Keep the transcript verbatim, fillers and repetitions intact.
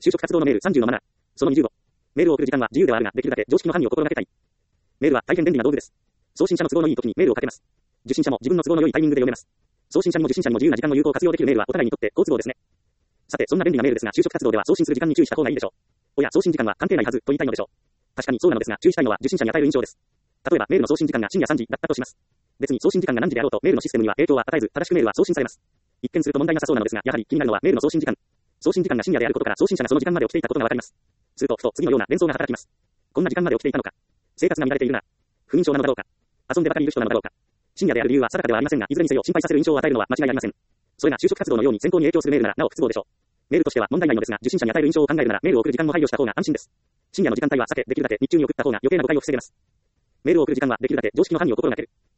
就職活動のメールさんじゅうのマナー。そのにじゅうご。メールを送る時間は自由ではあるが、できるだけ常識の範囲を心がけたい。メールは大変便利な道具です。送信者の都合のいい時にメールをかけます。受信者も自分の都合の良いタイミングで読めます。送信者にも受信者にも自由な時間を有効活用できるメールはお互いにとって好都合ですね。さて、そんな便利なメールですが、就職活動では送信する時間に注意した方がいいでしょう。おや、送信時間は関係ないはずと言いたいのでしょう。確かにそうなのですが、注意したいのは受信者に与える印象です。例えば、メールの送信時間が深夜さんじだったとします。別に送信時間が何時であろうとメールのシステムには影響は与えず、正しくメールは送信されます。一見すると問題なさそうなのですが、やはり気になるのはメールの送信時間。送信時間が深夜であることから送信者がその時間まで起きていたことがわかります。すると、ふと次のような連想が働きます。こんな時間まで起きていたのか。生活が乱れているな。不眠症なのだろうか。遊んでばかりいる人なのだろうか。深夜である理由は定かではありませんが、いずれにせよ心配させる印象を与えるのは間違いありません。それが就職活動のように選考に影響するメールならなお不都合でしょう。メールとしては問題ないのですが、受信者に与える印象を考えるならメールを送る時間も配慮した方が安心です。深夜の時間帯は避け、できるだけ日中に送った方が余計な誤解を防げます。メールを送る時間はできるだけ常識の範囲を心がける。